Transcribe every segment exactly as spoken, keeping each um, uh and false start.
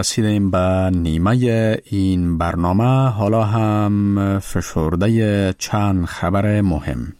رسیدیم به نیمه این برنامه. حالا هم فشرده چند خبر مهم.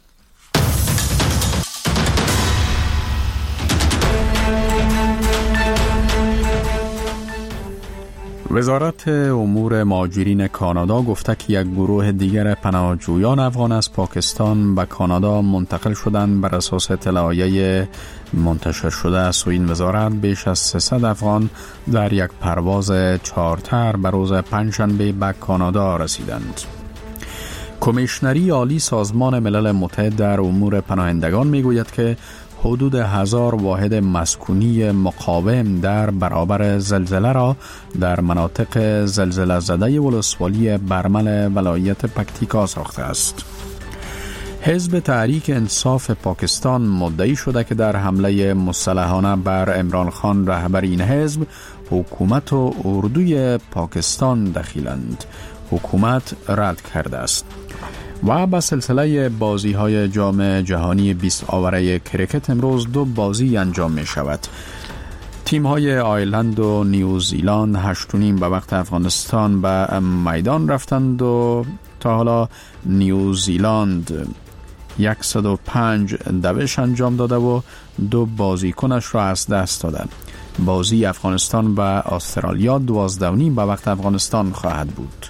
وزارت امور مهاجرین کانادا گفته که یک گروه دیگر پناهجویان افغان از پاکستان به کانادا منتقل شدند. بر اساس اطلاعیه منتشر شده از این وزارت بیش از سیصد افغان در یک پرواز چارتر به روز پنجشنبه به کانادا رسیدند. کمیشنری عالی سازمان ملل متحد در امور پناهندگان میگوید که حدود هزار واحد مسکونی مقاوم در برابر زلزله را در مناطق زلزله زده ولسوالی برمل ولایت پکتیکا ساخته است. حزب تحریک انصاف پاکستان مدعی شده که در حمله مسلحانه بر عمران خان رهبر این حزب حکومت و اردوی پاکستان دخیلند. حکومت رد کرده است. و با سلسله بازی های جام جهانی بیست آوره کرکت امروز دو بازی انجام می شود. تیم های آیرلند و نیوزیلند هشت و نیم به وقت افغانستان به میدان رفتند و تا حالا نیوزیلند صد و پنج دوش انجام داده و دو بازیکنش را از دست دادند. بازی افغانستان و استرالیا دوازده و نیم به وقت افغانستان خواهد بود.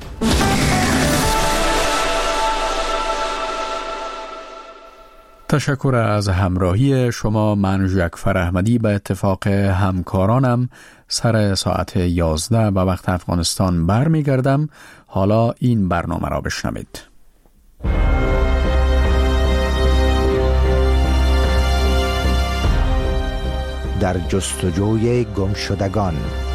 تشکر از همراهی شما. من ژکفر احمدی به اتفاق همکارانم سر ساعت یازده به وقت افغانستان برمیگردم. حالا این برنامه را بشنوید. در جستجوی گمشدگان.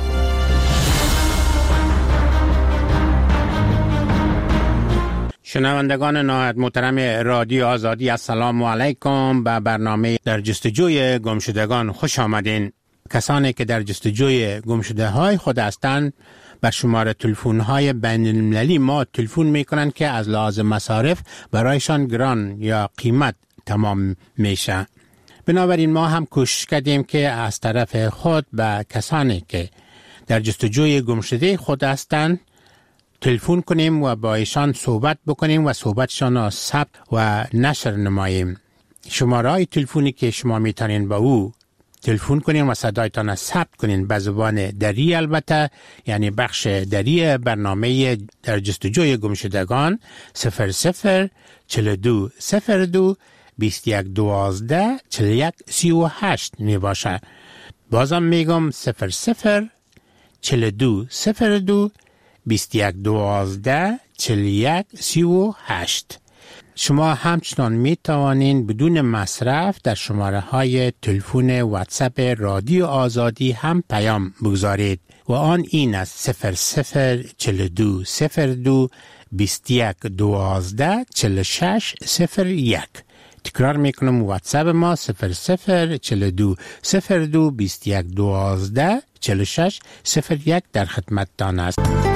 شنوندگان نهایت محترم رادیو آزادی، السلام علیکم. به برنامه در جستجوی گمشدگان خوش آمدین. کسانی که در جستجوی گمشده های خود هستند بر شماره تلفن های بین المللی ما تلفن می کنند که از لحاظ مصارف برایشان گران یا قیمت تمام میشه. بنابراین ما هم کوشش کردیم که از طرف خود به کسانی که در جستجوی گمشده خود هستند تلفن کنیم و با ایشان صحبت بکنیم و صحبتشان را ثبت و نشر نماییم. شماره های تلفنی که شما میتونین با او تلفن کنین و صدایتان را ثبت کنین به زبان دری، البته یعنی بخش دری برنامه در جستجوی گمشدگان صفر صفر چهل و دو صفر دو بیست و یک دوازده چهل و یک سی و هشت می باشه. بازم میگم صفر صفر چهل و دو صفر دو بیست و یک دوازده چهل و یک سی و هشت. شما همچنان می توانین بدون مصرف در شماره های تلفن واتساپ رادیو آزادی هم پیام بگذارید و آن این است صفر صفر چهل و دو صفر دو بیست و یک دوازده چهل و شش صفر یک. تکرار میکنم واتساپ ما صفر صفر چهل و دو صفر دو بیست و یک دوازده چهل و شش صفر یک در خدمتتان است.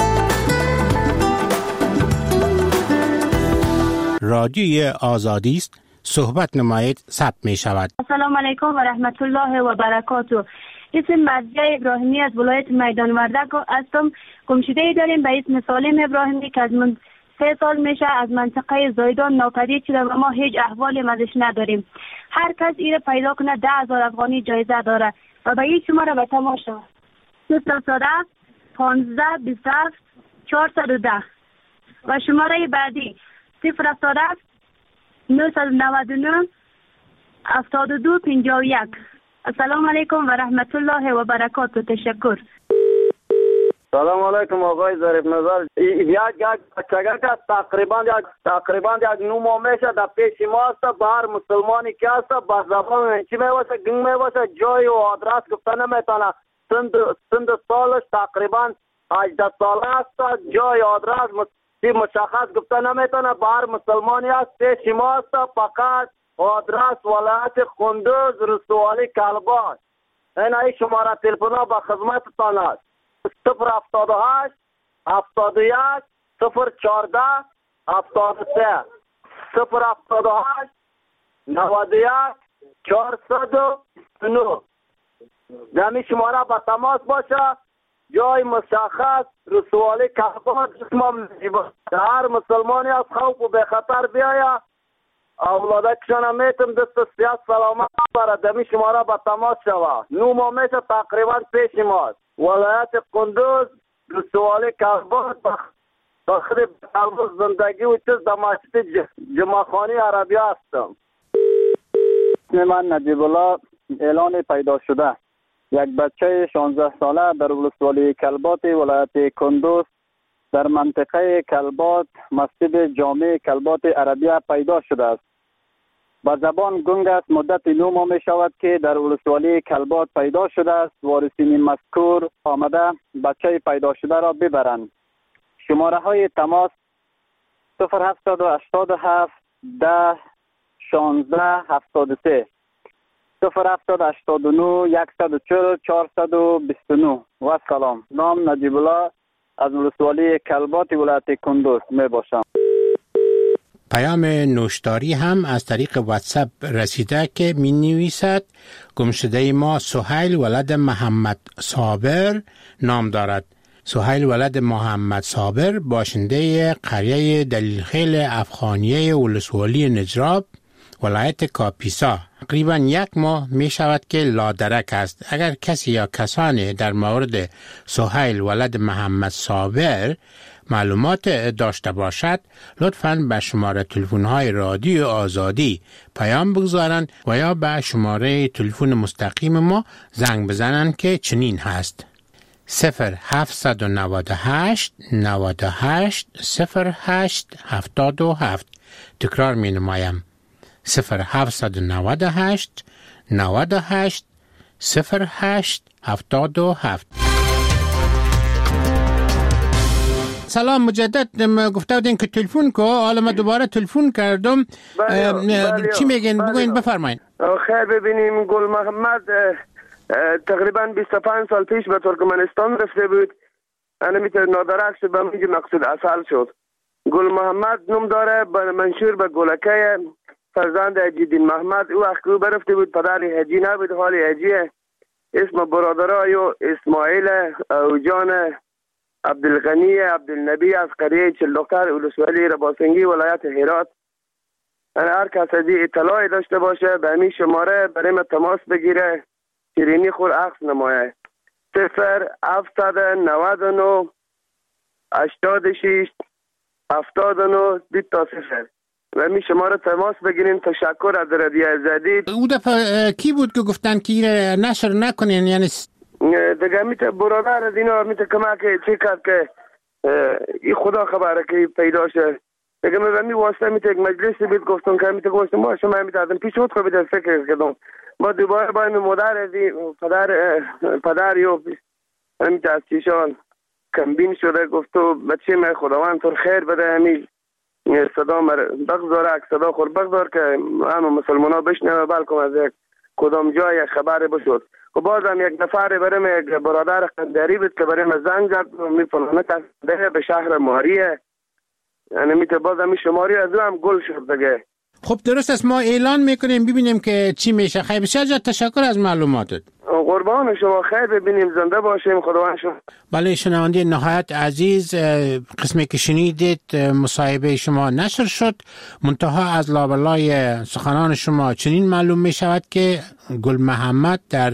رادیوی آزادی است، صحبت نمایید، ثبت می شود. السلام علیکم و رحمت الله و برکاته. اسم مرضیه ابراهیمی از ولایت میدان وردک هستم. گمشده داریم به اسم سالم ابراهیمی که از من سه سال میشه از منطقه زایدان ناپدید شده و ما هیچ احوالی ازش نداریم. هر کس ایره پیدا کنه ده هزار افغانی جایزه داره و به این شماره به تماشا صفر صد پانزده بیست و هفت چهارصد و ده و شماره بعدی صفر صد نهصد و نود و نه هفتاد و دو پنجاه و یک. السلام علیکم و رحمت الله و برکاته. تشکر. سلام علیکم آقای ظریف نظر. یک یک بچگه که تقریبا یک تقریبا یک نو ماه میشه در پیش ما است. به هر مسلمانی که است به زبان چی میواسه گنگ میواسه جای و آدرس گفته نمیتونه. سند سند سالش تقریبا هجده ساله است. جای آدرس مشخص گفته نمیتونه. به هر مسلمانی است پیش ما است. فقط آدرس ولایت خندوز رسوالی کلباش. این ای شماره تلفن ها به خدمتتان است. صفر هفتاد و هشت هفتاد و یک صفر چهارده هفتاد و سه صفر هفتاد و هشت نود و یک چهارصد و نه. دمی شماره به تماس باشه. جای مشخص رسوالی کلبات ما می‌جیبه. هر مسلمانی از خوف و به خطر بیاید اولادکشان هم میتونم دست سیاست سلامت برد دمی شماره به تماس شود. نو ما میشه تقریبا پیش ماست. ولایت قندوز رسوالی کلبات بخیر کلبات زندگی و چیز در مسجد جمعخانی عربی هستم. من نجیب الله اعلان پیدا شده. یک بچه شانزده ساله در ولسوالی کلبات ولایت کندوز در منطقه کلبات مسجد جامع کلبات عربیه پیدا شده است. با زبان گنگ است. مدت نو ماه می شود که در ولسوالی کلبات پیدا شده است. وارثین مذکور آمده بچه پیدا شده را ببرند. شماره های تماس صفر هفتصد و هشتاد و هفت ده شانزده هفتاد و سه صفر هفتصد و هشتاد و نه صد و چهل چهارصد و بیست و نه. و سلام. نام نجیب الله از ولسوالی کلبات ولایت کندوز می باشم. پیام نوشتاری هم از طریق واتساپ رسیده که می نویسد گمشده ما سهیل ولد محمد صابر نام دارد. سهیل ولد محمد صابر باشنده قریه دلیلخیل افغانیه ولسوالی نجراب ولایت کاپیسا تقریبا یک ماه می شود که لادرک است. اگر کسی یا کسانی در مورد سهیل ولد محمد صابر معلومات داشته باشد لطفاً به شماره تلفن های رادیو آزادی پیام بگذارند و یا به شماره تلفن مستقیم ما زنگ بزنند که چنین هست: صفر هفتصد و نود و هشت نود و هشت صفر هشت هفتاد و هفت. تکرار می نمایم: صفر هفتصد و نود و هشت نود و هشت صفر هشت هفتاد و هفت. سلام مجدد گفته بودین که تلفن کو، حالا من دوباره تلفن کردم. بله بله چی میگین؟ بله بگوین بفرمایید. خیر ببینیم گل محمد تقریبا بیست و پنج سال پیش به ترکمنستان رفته بود. انا میتونه نادرک شد به میگه مقصود اصل شد. گل محمد نام داره منشور به گلکه فرزند حجیدین محمد. او وقت او برفته بود پدر حجی نبود، حالی حجیه. اسم برادرایو اسماعیل او جان عبدالغنی عبدالنبی از قریه چلدختر ولسوالی رباسنگی ولایت هرات. هر کس از این اطلاعی داشته باشه به همین شماره برای ما تماس بگیره، شیرینی خور عکس نمایه. صفر هفتصد و نود و نه هشتاد و شش هفتاد و نه بیست تا صفر و همین شماره تماس بگیرین. تشکر از رادیو آزادی. او دفعه کی بود که گفتن که این نشر نکنین؟ یعنی دیگه میته برادر از اینا میته کمک چی کرد که این خدا خبره که پیدا شه. دیگه من می واسطه میته یک مجلسی بود گفتم که میته گفتم ما شما میته ازم پیش خود خود فکر کردم. ما دوباره با این مادر از پدر پدر یو میته از چیشان کمبین شده گفتو بچه من خداوند تو خیر بده. همین صدا مر بگذاره صدا خور بگذار که همه مسلمان ها بشنوه بلکه از یک کدام جای خبر بشود. و بازم یک نفر برای یک برادر قندری بود که برای من زنگ زد میفهمه تصده به شهر ماریه. یعنی میته بازم این شماری از او هم گل شد دیگه. خب درست است، ما اعلان میکنیم ببینیم که چی میشه. خیلی بسیار تشکر از معلوماتت. قربان شما، خیر ببینیم زنده باشیم خداوند شما. بله شنونده نهایت عزیز، قسمی که شنیدید مصاحبه شما نشر شد، منتها از لابلای سخنان شما چنین معلوم می شود که گل محمد در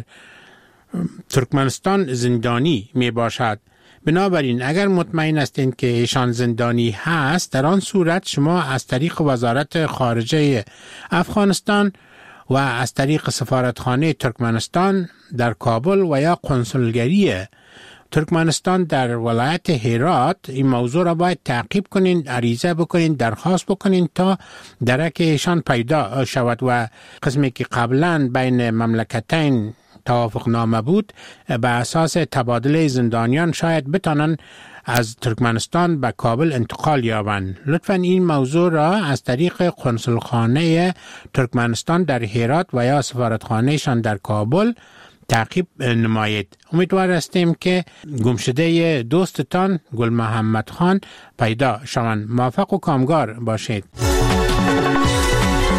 ترکمنستان زندانی می باشد. بنابراین اگر مطمئن هستین که ایشان زندانی هست، در آن صورت شما از طریق وزارت خارجه افغانستان و از طریق سفارتخانه ترکمنستان در کابل و یا قنصلگری ترکمنستان در ولایت هرات این موضوع را باید تعقیب کنین، عریضه بکنین، درخواست بکنین تا درک ایشان پیدا شود و قسمی که قبلا بین مملکتین توافق نامه بود به اساس تبادل زندانیان شاید بتانن از ترکمنستان به کابل انتقال یابند. لطفاً این موضوع را از طریق قنصلخانه ترکمنستان در هرات و یا سفارتخانهشان در کابل تعقیب نمایید. امیدوار هستیم که گمشده دوستتان گل محمد خان پیدا شوند. موفق و کامگار باشید.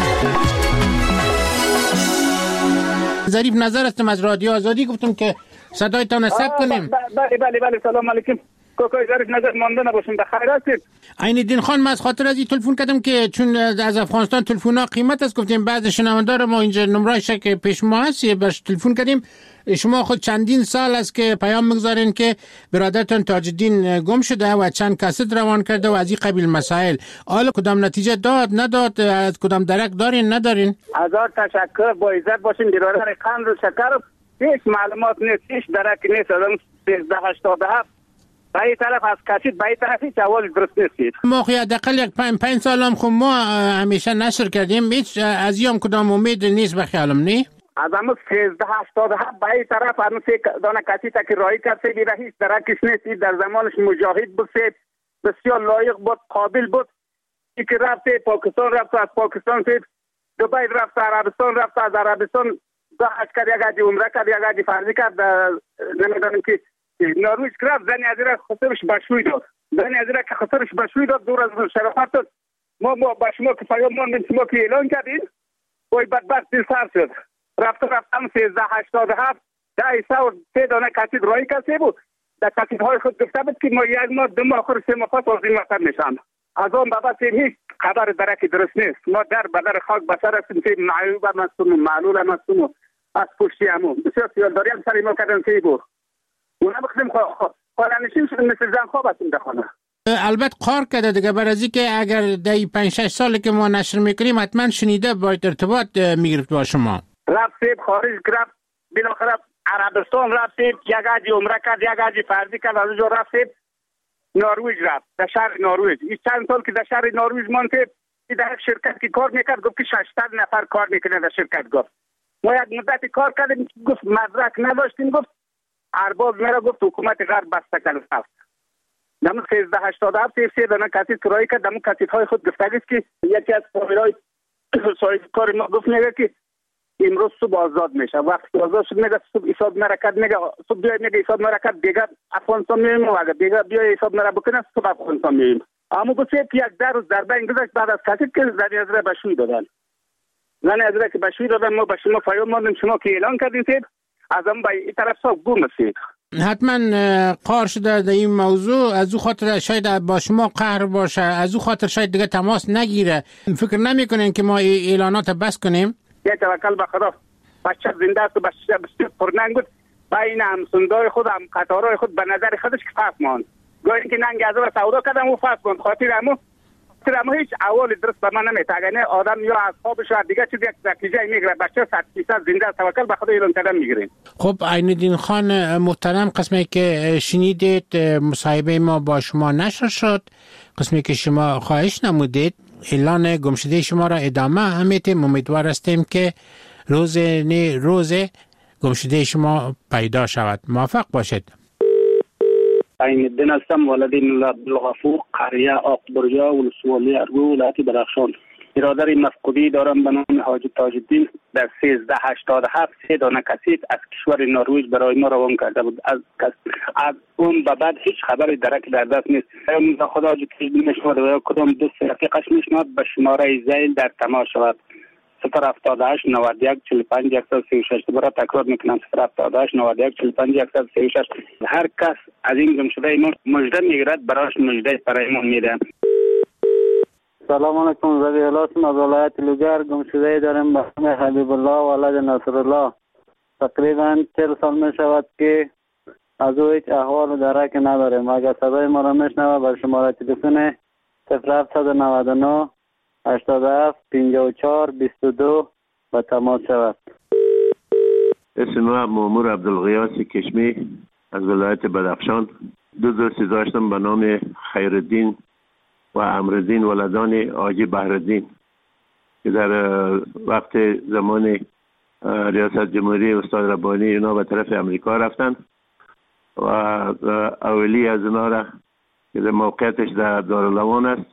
ظریف نظر هستم از رادیو آزادی. گفتم که صدایتان ثبت کنیم. بله بله بله سلام علیکم. کوکای ظریف نظر مانده نباشین، بخیر هستید؟ عین‌الدین خان، من از خاطر از این تلفن کردم که چون از افغانستان تلفن‌ها قیمت است، گفتیم بعض شنوندار ما اینجا نمره‌اش که پیش ما هست برش تلفن کردیم. شما خود چندین سال است که پیام میگذارین که برادرتان تاج‌الدین گم شده و چند کاست روان کرده و از این قبیل مسائل. حالا کدام نتیجه داد نداد؟ از کدام درک دارین ندارین؟ هزار تشکر، با عزت باشین. برادر قند و شکر هیچ معلومات نیست، هیچ درک نیست. آدم سیزده هشتاد و هفت به این طرف از کشید به این طرف هیچ اول درست نیستید. ما خیلی حداقل یک پنج پنج سال هم خب ما همیشه نشر کردیم، هیچ از یام کدام امید نیست به خیالم نی. از همون سیزده هشتاد و هفت به این طرف همون سه دانه کسی تا که رایی کرد سیدی را هیچ درکش نیستید. در زمانش مجاهد بود، سید بسیار لایق بود، قابل بود. ای که رفت پاکستان رفت، از پاکستان سید دبی رفت، عربستان رفت، از عربستان دا حج کرد، یک حج عمره کرد، یک حج فرضی کرد. نمیدانم که نروژ رفت، زنی از را خسرش بشوی داد، زنی از را که خسرش بشوی داد دور از شرافت داد. ما ما با شما که پیام ماندیم، شما که اعلان کردین وای بدبخت دل سر شد. رفت رفتم سیزده هشتاد و هفت ده سه و سه دانه کسید رایی کسی بود. در کسیدهای خود گفته بود که ما یک ماه دو ماه آخر سه ماه پس از این وطن میشم. از آن بابا سید هیچ خبر درکی درست نیست. ما در بدر خاک بسر هستیم که معیوب هم هستیم و معلول هم هستیم و از پشتی همون بسیار سیالداری هم سری ما کردن که بود. اونا بخدیم خالنشین شدیم، مثل زن خواب هستیم در خانه. البته قار کرده دیگه، برای از که اگر دی پنج شش سالی که ما نشر میکنیم حتما شنیده باید ارتباط میگرفت با شما. رفت سید خارج رفت، بالاخره عربستان رفت سید، یک حج عمره کرد، یک حج فرضی کرد، از اونجا رفت سید نروژ رفت، در شهر نروژ. این چند سال که در شهر نروژ ماند سید، در شرکت که کار میکرد گفت که ششصد نفر کار میکنه در شرکت. گفت ما یک مدتی کار کردیم، گفت مدرک نداشتیم، گفت ارباب میرا گفت حکومت غرب بسته کرد. دم سیزده هشتاد و هفت سه دانه کسید کرایی کرد. دم کسیدهای خود گفتگیست که یکی از فامیلای صاحب کار ما گفت میگه که امروز صبح آزاد میشه. وقتی آزاد شد میگه صبح حساب نرکت، میگه صبح بیاید میگه حساب نرکت دیگه افغانستان میریم و اگه دیگه بیاید حساب نرا بکنه صبح افغانستان میریم. اما گفت یک در روز ضربه این گذاشت بعد از کسید که زنی از را بشوی دادن. زنی از را که بشوی دادن ما به شما پیام ماندیم، شما که اعلان کردین سید از هم به این طرف صاحب گم هستید. حتما قار شده در این موضوع، از او خاطر شاید با شما قهر باشه، از او خاطر شاید دیگه تماس نگیره. فکر نمیکنین که ما اعلانات بس کنیم؟ یک توکل به خدا، بچه زنده است و بچه بسیار پرننگ بود. بین همسندای خود هم قطارهای خود به نظر خودش که فرق ماند. گاهی اینکه ننگ از را سودا کردم و فرق ماند. خاطر همو خاطر همو هیچ اول درست به من نمیتاگنه. آدم یا از خوابش و دیگه چیز یک نتیجه میگیره. بچه صد فیصد زنده است، توکل به خدا اعلان کردن میگیرین. خب عین‌الدین خان محترم، قسمی که شنیدید مصاحبه ما با شما نشر شد، قسمی که شما خواهش نمودید اعلان گمشده شما را ادامه همیتیم. امیدوار هستیم که روز نه روز گمشده شما پیدا شود. موفق باشید. عین‌الدین هستم، والدین عبدالغفور، قریه آقبرجا، ولسوالی ارگو، ولایت درخشان. برادر مفقودی دارم به نام حاجی تاج‌الدین در سیزده هشتاد و هفت سه دانه کسید از کشور نروژ برای ما روان کرده بود. از از اون به بعد هیچ خبری درک در دست نیست. خدا حاجی تاج‌الدین میشود و کدام دوست رفیقش میشود به شماره زیل در تماس شود. صفر هفتاد و هشت نود و یک چهل و پنج صفر سه و شش. دوباره تکرار میکنم صفر هفتاد و هشت نود و یک چهل و پنج صفر سه و شش. هر کس از این گمشده ما مژده میگیرد برایش مژده برایمون میده. سلام علیکم، زبی الاسم از ولایت لوگر. گمشده داریم به نام حبیب الله ولد نصر الله. تقریبا چهل سال می شود که از او هیچ احوال و درک نداریم. اگر صدای ما را میشنوه بر شماره تلفن صفر هفت نود و نه هشتاد و هفت پنجاه و چهار بیست و دو به تماس شود. اسم ما مامور عبدالغیاس کشمی از ولایت بدخشان. دو دوستی داشتم به نام خیرالدین و امرالدین ولدان حاجی بهرالدین که در وقت زمان ریاست جمهوری استاد ربانی اینا به طرف امریکا رفتن و اولی از اینا را که در موقعیتش در دارالعوان است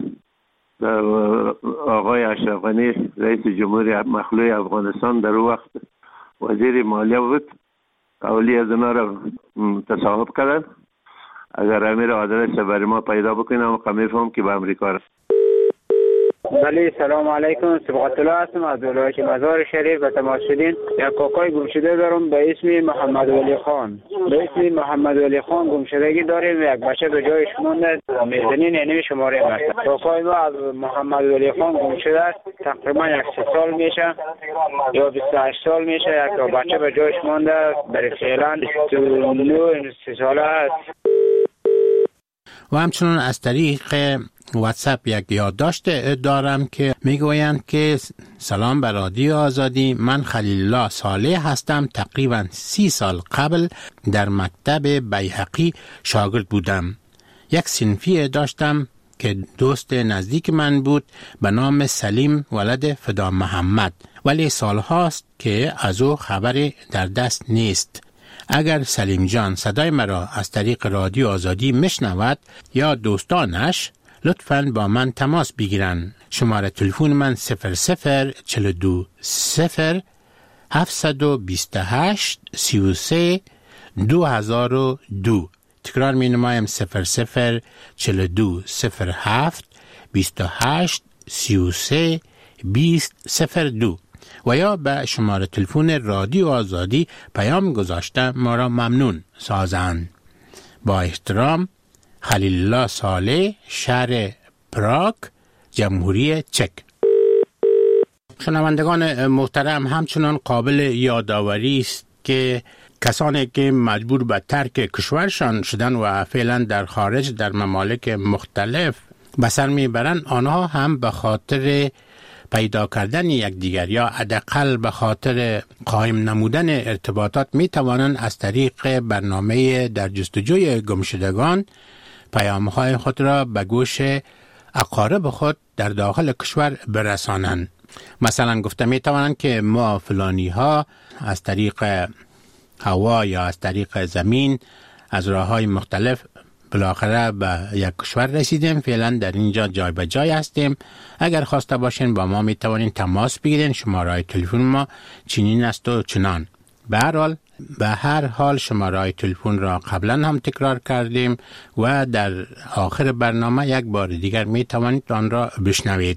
آقای اشرف غنی رئیس جمهوری مخلوع افغانستان در اون وقت وزیر مالیه بود. اولی از اینا را تصاحب کردن. اگر امیر آدرس برای ما پیدا بکنم و میفهم که به امریکا رفت. بله سلام علیکم، صبغت الله هستم از ولایت مزار شریف. به تماس شدین. یک کاکای گمشده دارم به اسم محمد ولی خان. به اسم محمد ولی خان گمشدگی داریم. یک بچه به جایش مونده، میزنین یعنی شماره هست. کاکای ما از محمد ولی خان گمشده است. تقریبا یک سه سال میشه یا بیست و هشت سال میشه. یک بچه به جایش مونده، برای فعلا بیست و نه سه ساله است. و همچنان از طریق واتساپ یک یادداشت دارم که میگویند که سلام به رادیو آزادی، من خلیل الله صالح هستم. تقریبا سی سال قبل در مکتب بیهقی شاگرد بودم. یک صنفی داشتم که دوست نزدیک من بود به نام سلیم ولد فدا محمد، ولی سالهاست که از او خبری در دست نیست. اگر سلیم جان صدای مرا از طریق رادیو آزادی میشنود یا دوستانش، لطفاً با من تماس بگیرن. شماره تلفن من صفر صفر چهل و دو صفر هفتصد و بیست و هشت سی و سه دو هزار و دو. تکرار می نمایم صفر صفر چهل و دو صفر هفت بیست و هشت سی و سه بیست صفر دو و یا به شماره تلفن رادیو آزادی پیام گذاشته ما را ممنون سازند. با احترام، خلیل الله صالح، شهر پراگ، جمهوری چک. شنوندگان محترم، همچنان قابل یادآوری است که کسانی که مجبور به ترک کشورشان شدن و فعلا در خارج در ممالک مختلف به سر میبرند، آنها هم به خاطر پیدا کردن یکدیگر یا حداقل به خاطر قائم نمودن ارتباطات می توانند از طریق برنامه در جستجوی گمشدگان پیام‌های خود را به گوش اقارب خود در داخل کشور برسانند. مثلا گفته می توانند که ما فلانی ها از طریق هوا یا از طریق زمین از راه‌های مختلف بالاخره به یک کشور رسیدیم، فعلا در اینجا جای به جای هستیم. اگر خواسته باشین با ما می توانین تماس بگیرین. شماره تلفن ما چنین است و چنان. به هر حال به هر حال شماره تلفن را قبلا هم تکرار کردیم و در آخر برنامه یک بار دیگر می توانید آن را بشنوید.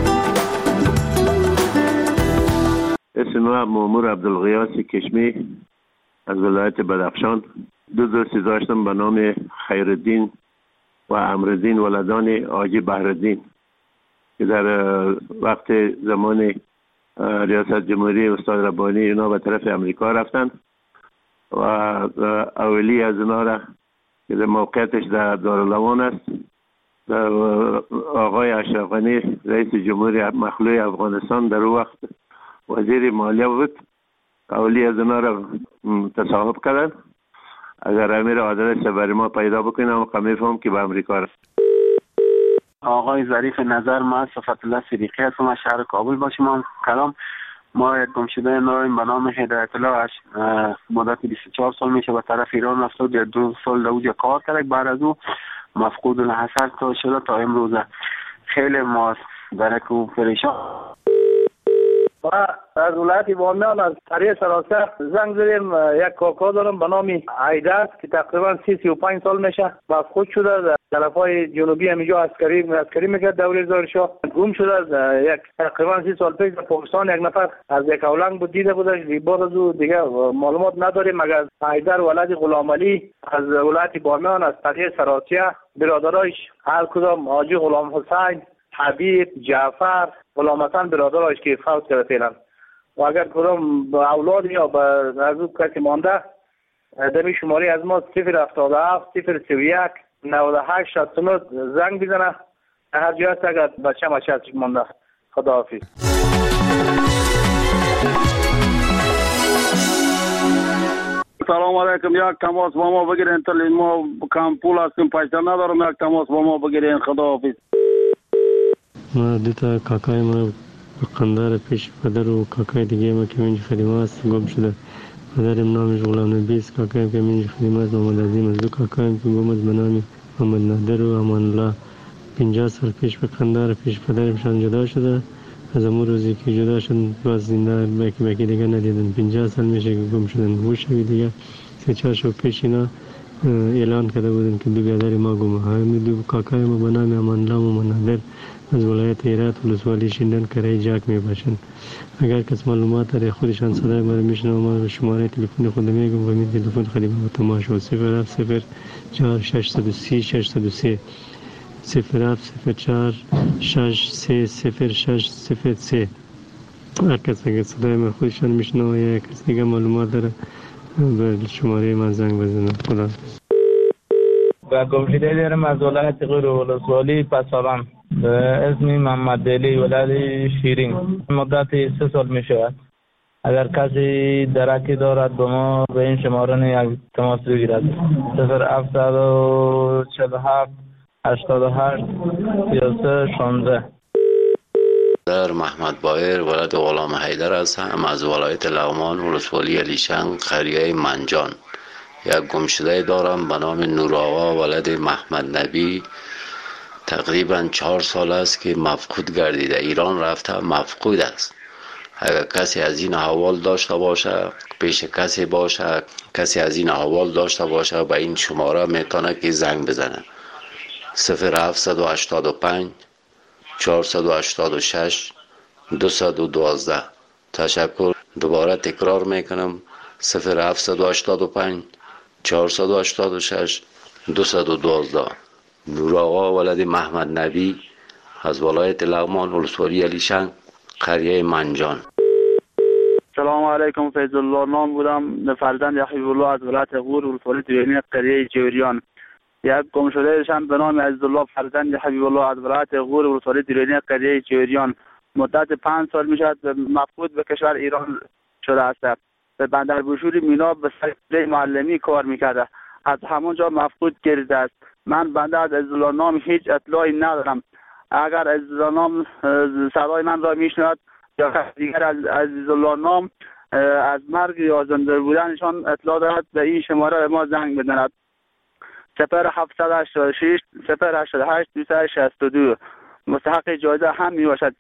اسم ما مامور عبدالغیاس کشمی از ولایت بدخشان. دو دوستی داشتم به نام خیرالدین و امرالدین ولدان حاجی بهرالدین که در وقت زمان ریاست جمهوری استاد ربانی اینا به طرف امریکا رفتن و اولی از اینا را که در موقعیتش در دارالعوان است، در آقای اشرف غنی رئیس جمهوری مخلوع افغانستان در اون وقت وزیر مالیه بود، اولی از اینا را تصاحب کردن. اگر امیر آدرس برای ما پیدا بکنیم و میفهم که به امریکا رفت. آقای ظریف نظر، ما صفت الله صدیقی هستم از شهر کابل با شما کلام. ما یک گمشده داریم به نام هدایت الله، مدت بیست و چهار سال میشه به طرف ایران رفته، در دو سال در اونجا کار کرد، بعد از او مفقود الحصر تا شده تا امروز. خیلی ما درک و پریشان. و از ولایت بامیان از طریق سراسر زنگ زدیم. یک کاکا دارم به نام عیدر که تقریبا سی سی و پنج سال میشه، مفقود شده در طرفای جنوبی همیجا عسکری عسکری میکرد دوره زارشاه. گم شده یک تقریبا سی سال پیش در پاکستان. یک نفر از یک اولنگ بود دیده بودش، بعد از او دیگه معلومات نداریم مگر عیدر ولد غلام علی از ولایت بامیان از طریق سراسیه. برادرایش هر کدام حاجی غلام حسین، حبیب، جعفر، غلام حسن برادرایش که فوت کرده فعلا. و اگر کدام اولاد یا به نزدیک کسی مانده، دمی شماره از ما صفر هفتاد و هفت صفر سی و یک نود و هشت شصت و نه زنگ بزنه. هر جای هست اگر بچه مچه هستش مانده. خداحافظ. سلام علیکم. یک تماس با ما بگیرین، تا ما کم پول هستیم، پیسه ندارم، یک تماس با ما بگیرین. خداحافظ. ما دوتا کاکای ما قندار پیش پدر و کاکای دیگه ما که منج خدمه است گم شده. پدرم نامش غلام نبی است، کاکایم که منج خدمه است محمد عظیم است. دو کاکایم که گم است به نام محمد نادر و امان الله. پنجاه سال پیش به قندار پیش پدرمشان جدا شده. از امور روزی که جدا شد باز زنده باکی باکی دیگه ندیدن. پنجاه سال میشه که گم شدن. گوشه دیگه سه چهار شو پیش اینا اعلان کرده بودیم که دو برادر ما گم های دو کاکای ما به نام امان الله و منادر از ولایت هرات ولسوالی شیندن کرای جاک می باشند. اگر کس معلومات داره خودشان صدای ما رو میشنوه، ما به شماره تلفن خود میگم و می تلفن خدمت با تماس صفر هفت صفر چهار شش صفر سه شش صفر سه صفر هفت صفر چهار شش سه صفر شش صفر سه. هر کس اگر صدای ما خودشان میشنوه یا کس دیگه معلومات داره به شماره من زنگ بزنه. خدا و گمشده دارم از ولایت غور ولسوالی پسابان به اسم محمد علی ولد شیرین. مدت سه سال می شود. اگر کسی درکی دارد به ما به این شماره یک تماس بگیرد. صفر هفت چهل و هفت هشتاد و هشت سی و سه شانزده. در محمد بایر ولد غلام حیدر هستم از ولایت لغمان ولسوالی علیشنگ قریه منجان. یک گمشده دارم به نام نور آقا ولد محمد نبی. تقریبا چهار سال است که مفقود گردیده، ایران رفته مفقود است. اگر کسی از این احوال داشته باشه، پیش کسی باشه، کسی از این احوال داشته باشه به این شماره میتونه که زنگ بزنه. صفر هفت هشت پنج چهار هشت شش دو دوازده. تشکر. دوباره تکرار میکنم صفر هفت هشت پنج چهار هشت شش دو دوازده. نور آقا ولد محمد نبی از ولایت لغمان ولسوالی علیشنگ قریه منجان. سلام علیکم. فیض الله نام بودم، فرزند حبیب الله از ولایت غور ولسوالی دیرینی قریه جوریان. یک گم شده شم به نام عزیزالله فرزند حبیب الله از ولایت غور ولسوالی دیرینی قریه جوریان. مدت پنج سال میشد مفقود به کشور ایران شده است. به بندر بوشوری مینا به سر معلمی کار میکرده، از همونجا مفقود گردیده است. من بنده از عزیزالله نام هیچ اطلاعی ندارم. اگر عزیزالله نام صدای من را میشنود یا دیگر از عزیزالله نام از مرگ یا زنده بودنشان اطلاع دارد به این شماره ما زنگ بزند. صفر هفت هشت شش صفر هشت هشت دو شش دو. مستحق جایزه هم می باشد.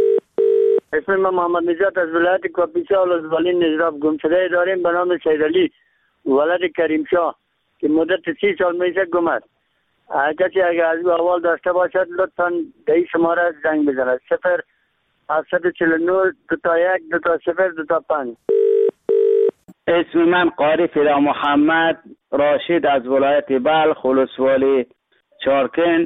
اسم من محمد نجات از ولایت کاپیسا ولسوالی نجراب. گمشده داریم به نام سیدعلی ولد کریم شاه که مدت سی سال میشه گم است. کسی اگر از این احوال داشته باشد لطفاً به این شماره زنگ بزند. صفر هفت چهل و نه دو تا یک دو تا صفر دو تا پنج. اسم من قاری فدا محمد راشد از ولایت بلخ ولسوالی چارکن.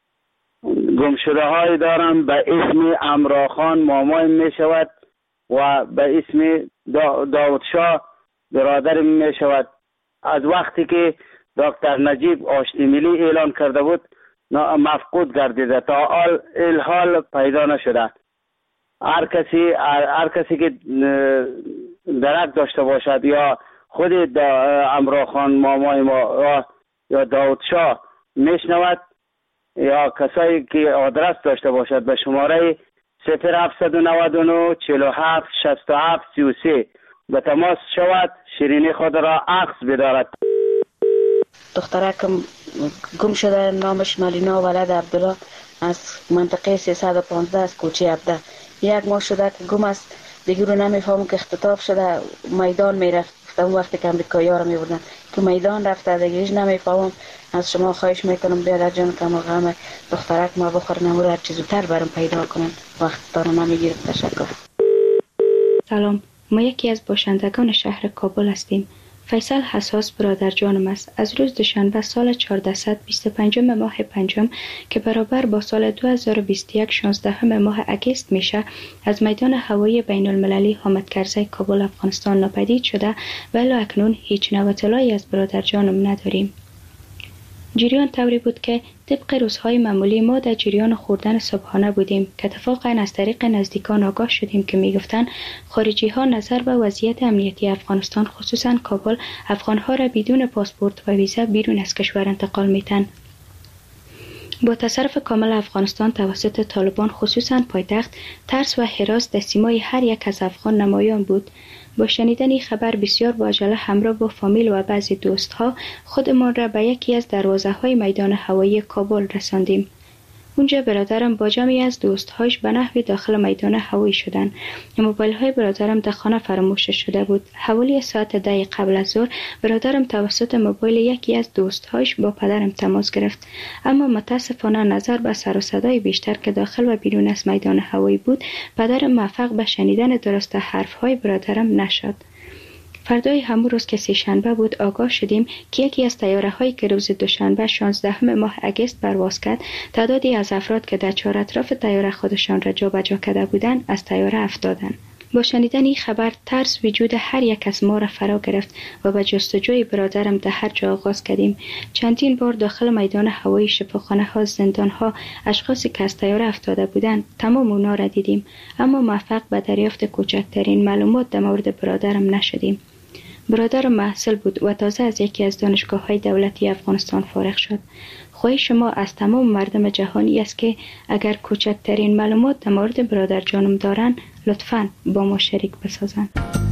گمشده های دارم به اسم امراخان مامای می شود و به اسم دا داود شاه برادر می شود. از وقتی که دکتر نجیب آشتی ملی اعلان کرده بود مفقود گردیده، تا حال الحال پیدا نشده. هر کسی هر کسی که درک داشته باشد یا خود امراخان مامای ما یا داود شاه میشنود یا کسایی که آدرس داشته باشد به شماره صفر هفت نه نه چهل و هفت شصت و هفت سی و سه به تماس شود، شیرینی خود را عکس بدارد. دخترکم گم شده، نامش ملینا ولد عبدالله از منطقه سیصد و پانزده از کوچه عبده. یک ماه شده که گم است، دیگه رو نمیفهمم که اختطاف شده میدان میرفت. اون وقتی که امریکایی ها رو میبردن که میدان رفته دیگه هیچ نمیفهمم. از شما خواهش میکنم بیادر جان که ما غم دخترک ما بخور نمور هر چیز زودتر برام پیدا کنن، وقت دارم نمیگیرم. تشکر. سلام، ما یکی از باشندگان شهر کابل هستیم. فیصل حساس برادر جانم است. از روز دوشنبه سال چهاردهصد و بیست و پنجم ماه پنجم که برابر با سال دو هزار و بیست و یک شانزدهم ماه اگست میشه، از میدان هوایی بین المللی حامد کرزی کابل افغانستان ناپدید شده و الی اکنون هیچ نوع اطلاعی از برادر جانم نداریم. جریان طوری بود که طبق روزهای معمولی ما در جریان خوردن صبحانه بودیم که اتفاقا از طریق نزدیکان آگاه شدیم که میگفتن خارجی ها نظر به وضعیت امنیتی افغانستان خصوصا کابل افغان ها را بدون پاسپورت و ویزا بیرون از کشور انتقال میتن. با تصرف کامل افغانستان توسط طالبان خصوصا پایتخت، ترس و هراس در سیمای هر یک از افغان نمایان بود. با شنیدن این خبر بسیار با عجله همراه با فامیل و بعضی دوستها خودمان را به یکی از دروازه های میدان هوایی کابل رساندیم. اونجا برادرم با جمعی از دوستهاش به نحوی داخل میدان هوایی شدن. موبایل های برادرم در خانه فراموش شده بود. حوالی ساعت ده قبل از ظهر برادرم توسط موبایل یکی از دوستهاش با پدرم تماس گرفت، اما متاسفانه نظر به سر و صدای بیشتر که داخل و بیرون از میدان هوایی بود، پدرم موفق به شنیدن درست حرف های برادرم نشد. فردای همون روز که سه شنبه بود آگاه شدیم که یکی از طیاره هایی که روز دوشنبه شانزدهم ماه اگست پرواز کرد، تعدادی از افراد که در چهار اطراف طیاره خودشان را جابجا کرده بودند از طیاره افتادند. با شنیدن این خبر ترس وجود هر یک از ما را فرا گرفت و به جستجوی برادرم در هر جا آغاز کردیم. چندین بار داخل میدان هوایی، شفاخانه ها، زندان ها، اشخاصی که از طیاره افتاده بودند تمام اونا را دیدیم، اما موفق به دریافت کوچکترین معلومات در مورد برادرم نشدیم. برادرم محصل بود و تازه از یکی از دانشگاه‌های دولتی افغانستان فارغ شد. خواهش ما از تمام مردم جهانی است که اگر کوچکترین معلومات در مورد برادر جانم دارن لطفاً با ما شریک بسازن.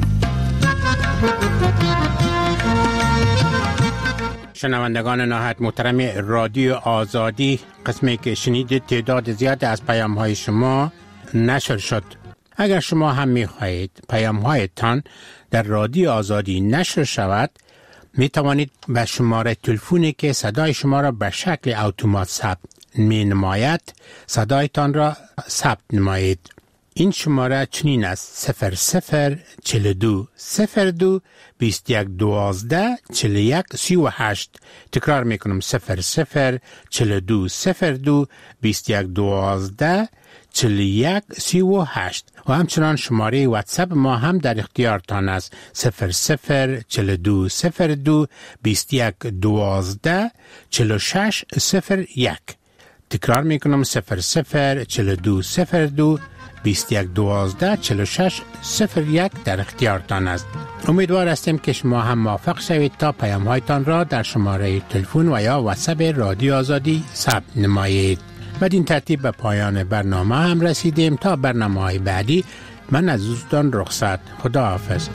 شنوندگان نهایت محترم رادیو آزادی، قسمی که شنیدید تعداد زیاد از پیام های شما نشر شد. اگر شما هم می خواهید پیام هایتان در رادیو آزادی نشر شود، می توانید به شماره تلفنی که صدای شما را به شکل اتومات ثبت می نماید صدایتان را ثبت نمایید. این شماره چنین است: صفر صفر چهل و دو صفر دو بیست و یک دوازده چهل و یک سی و هشت. تکرار می کنم: صفر صفر چهل و دو صفر دو بیست و یک دوازده چهل و یک سی و هشت. و همچنان شماره واتساپ ما هم در اختیارتان است: صفر صفر چهل و دو صفر دو بیست و یک دوازده چهل و شش صفر یک. تکرار می کنم: صفر صفر چهل و دو صفر دو بیست و یک دوازده چهل و شش صفر یک در اختیارتان است. امیدوار هستیم که شما هم موفق شوید تا پیام هایتان را در شماره تلفن و یا واتساپ رادیو آزادی ثبت نمایید. بدین ترتیب به پایان برنامه هم رسیدیم. تا برنامه های بعدی من از دوستان رخصت. خدا حافظ.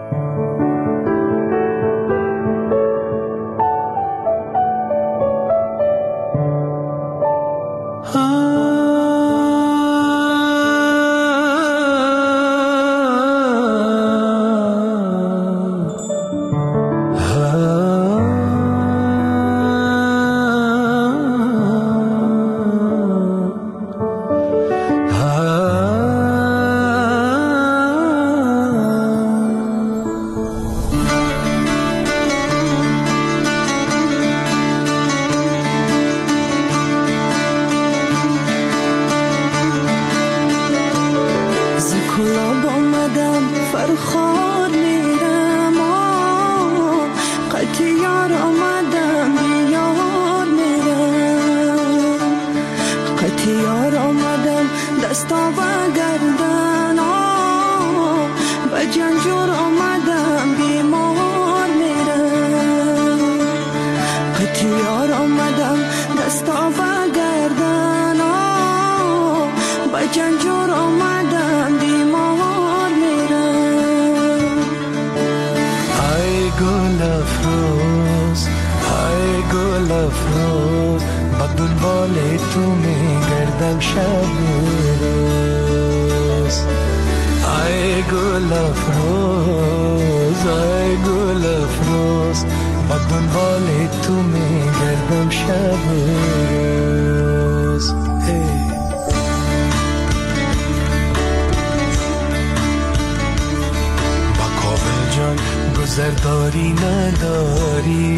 گذرداری نداری،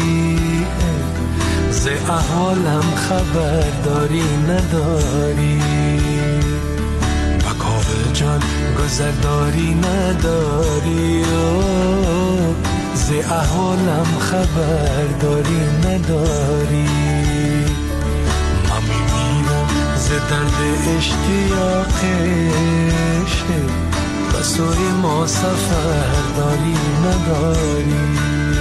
ز احوالم خبرداری نداری. بکاوه جان گذرداری نداری، ز احوالم خبرداری نداری. من میمیرم ز درد اشتیاقش، به سوی ما سفر داری نداری.